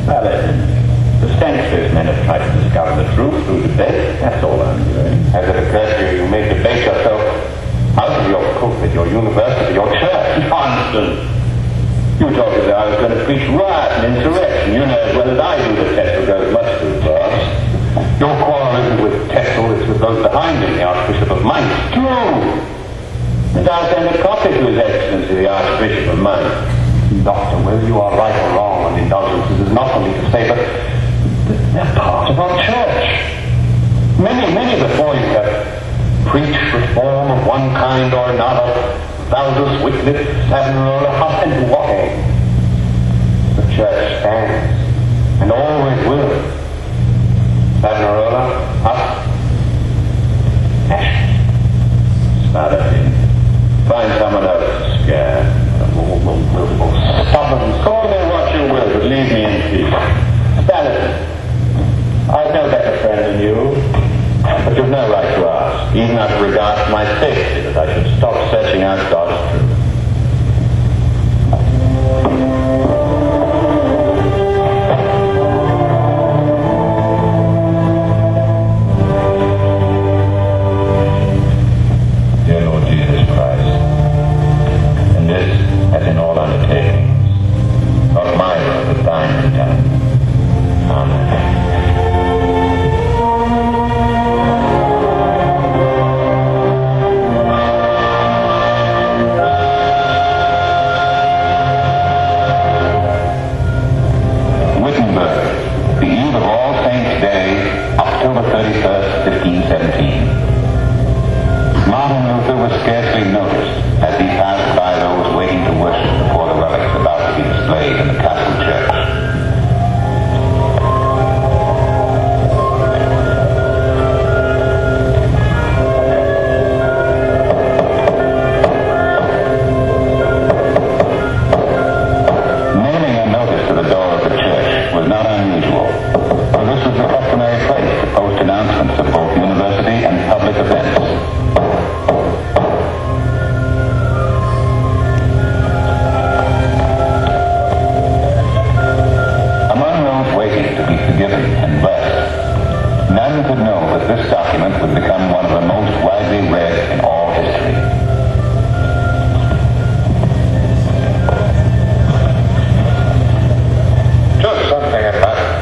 Well, the centuries men have tried to discover the truth through debate. That's all I'm doing. Has it occurred to you may debate yourself out of your pulpit, your university, your church? Nonsense. You told me that I was going to preach riot and insurrection. You know as well as I do that Tetzel goes much too far. Your quarrel isn't with Tetzel, it's with those behind him, the Archbishop of Mainz. True. And I'll send a copy to His Excellency, the Archbishop of Mainz. Doctor, whether you are right or wrong on indulgences is not for me to say, but they're part of our church. Many before you have preached reform of one kind or another. Valdez, Wycliffe, Savonarola, Huss, and what? The church stands, and always will. Savonarola, Huss, Ashes. Spadatin. Find someone else to scare. Stubborn. Call me what you will, but leave me in peace. Spadatin. I've no better friend than you, but you've no right to ask, even out of regard to my safety, that I should stop searching out God's truth. Dear Lord Jesus Christ, in this, as in all undertakings, not my will, but thine be done. Amen. Martin Luther was scarcely noticed as he passed by those waiting to worship before the relics about to be displayed in the Catholic Church. Nailing a notice to the door of the church was not unusual, for this was the customary place to post announcements of both university and public events. None could know that this document would become one of the most widely read in all history. Just something about it.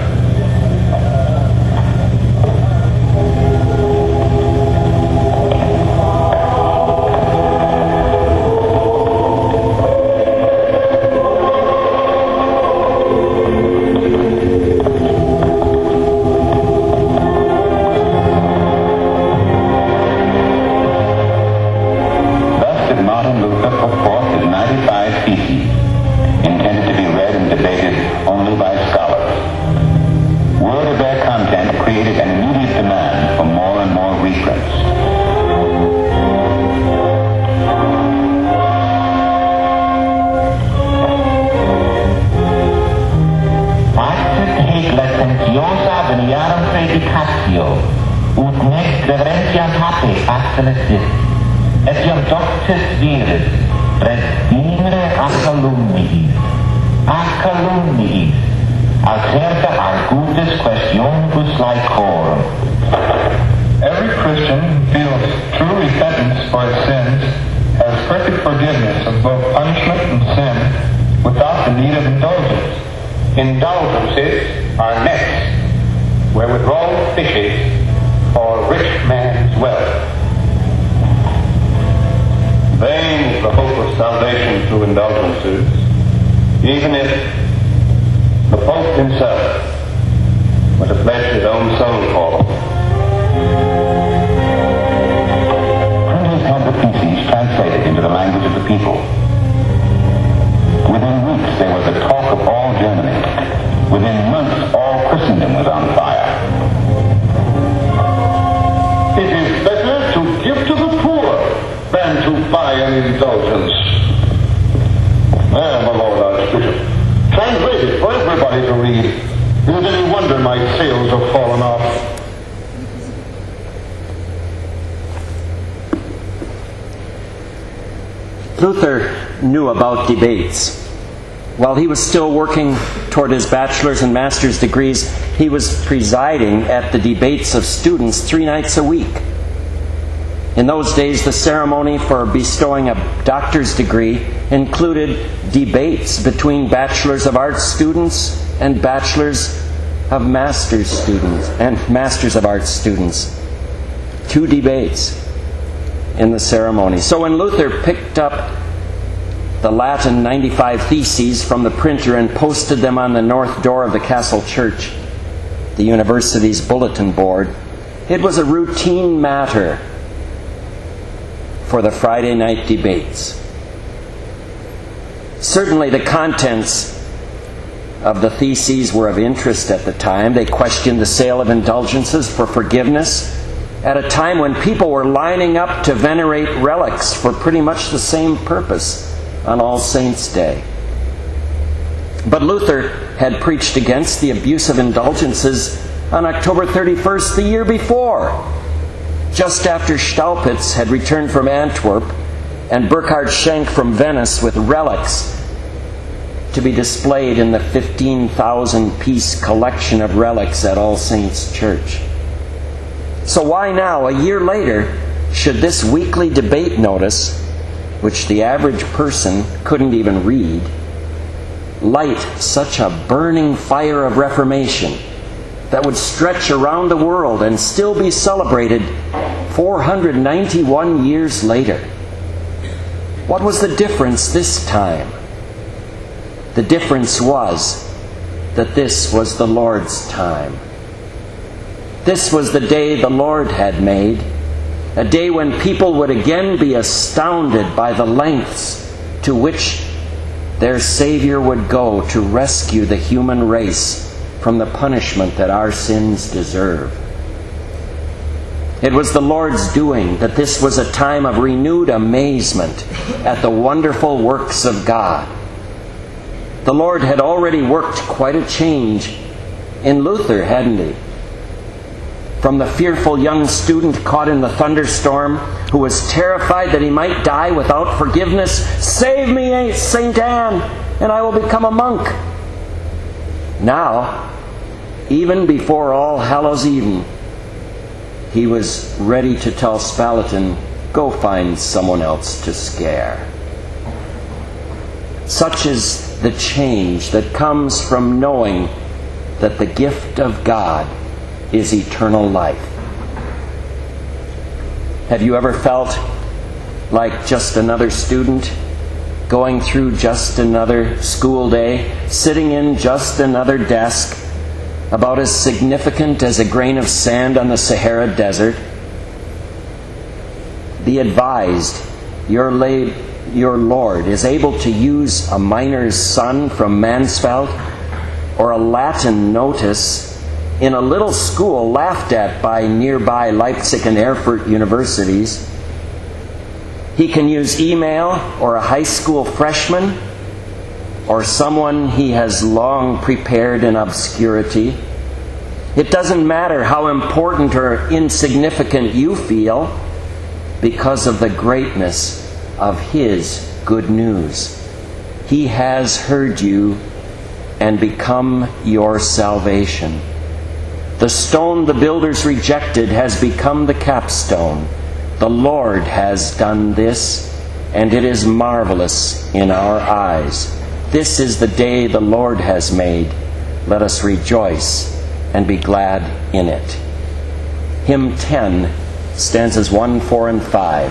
Etiam doctus viris, predimere a calumniis, acerta argutis questionibus laecorum. Every Christian feels true repentance for his sins, has perfect forgiveness of both punishment and sin, without the need of indulgence. Indulgences are nets wherewith roll fishes for rich man's wealth. Vain is the hope of salvation through indulgences, even if the Pope himself were to pledge his own soul for them. Printers had the theses translated into the language of the people. Within weeks there was the talk of all Germany. Within months all Christendom was on fire. It is better to give to the poor than to buy an indulgence. There, my Lord Archbishop, translate it for everybody to read. Is it any wonder my sales have fallen off? Luther knew about debates. While he was still working toward his bachelor's and master's degrees, he was presiding at the debates of students 3 nights a week. In those days, the ceremony for bestowing a doctor's degree included debates between Bachelors of Arts students and Bachelors of Master's students and Masters of Arts students. 2 debates in the ceremony. So when Luther picked up the Latin 95 Theses from the printer and posted them on the north door of the Castle Church, the university's bulletin board, it was a routine matter for the Friday night debates. Certainly the contents of the theses were of interest at the time. They questioned the sale of indulgences for forgiveness at a time when people were lining up to venerate relics for pretty much the same purpose on All Saints' Day. But Luther had preached against the abuse of indulgences on October 31st the year before, just after Staupitz had returned from Antwerp and Burkhard Schenk from Venice with relics to be displayed in the 15,000-piece collection of relics at All Saints' Church. So why now, a year later, should this weekly debate notice, which the average person couldn't even read, light such a burning fire of reformation that would stretch around the world and still be celebrated 491 years later? What was the difference this time? The difference was that this was the Lord's time. This was the day the Lord had made, a day when people would again be astounded by the lengths to which their Savior would go to rescue the human race from the punishment that our sins deserve. It was the Lord's doing that this was a time of renewed amazement at the wonderful works of God. The Lord had already worked quite a change in Luther, hadn't he? From the fearful young student caught in the thunderstorm, who was terrified that he might die without forgiveness, "Save me, St. Anne, and I will become a monk." Now, even before All Hallows Eve, he was ready to tell Spalatin, "Go find someone else to scare." Such is the change that comes from knowing that the gift of God is eternal life. Have you ever felt like just another student, going through just another school day, sitting in just another desk, about as significant as a grain of sand on the Sahara Desert? Be advised, your Lord is able to use a miner's son from Mansfeld or a Latin notice in a little school laughed at by nearby Leipzig and Erfurt universities. He can use email or a high school freshman or someone he has long prepared in obscurity. It doesn't matter how important or insignificant you feel because of the greatness of His good news. He has heard you and become your salvation. The stone the builders rejected has become the capstone. The Lord has done this, and it is marvelous in our eyes. This is the day the Lord has made. Let us rejoice and be glad in it. Hymn 10, stanzas 1, 4, and 5.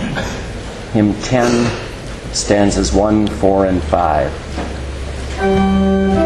Hymn 10, stanzas 1, 4, and 5.